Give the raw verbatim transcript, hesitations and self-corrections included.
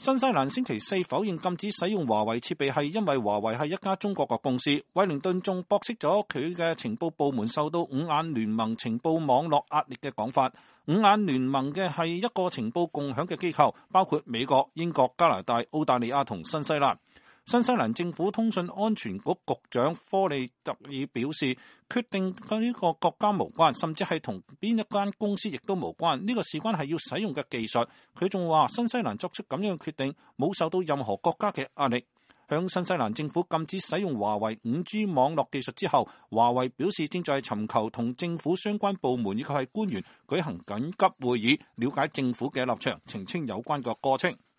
新西蘭星期四否認禁止使用華為設備係因為華為係一家中國嘅公司。惠靈頓仲駁斥咗佢嘅情報部門受到五眼聯盟情報網絡壓力嘅講法。五眼聯盟嘅係一個情報共享嘅機構，包括美國、英國、加拿大、澳大利亞同新西蘭。新西蘭政府通訊安全局局長科利特爾表示，決定跟呢個國家無關，甚至係同邊一間公司亦都無關。呢、這個事關係要使用嘅技術。佢仲話新西蘭作出咁樣嘅決定冇受到任何國家嘅壓力。向新西蘭政府禁止使用華為 五 G 網絡技術之後，華為表示正在尋求同政府相關部門以及係官員舉行緊急會議，了解政府嘅立場，澄清有關嘅過程。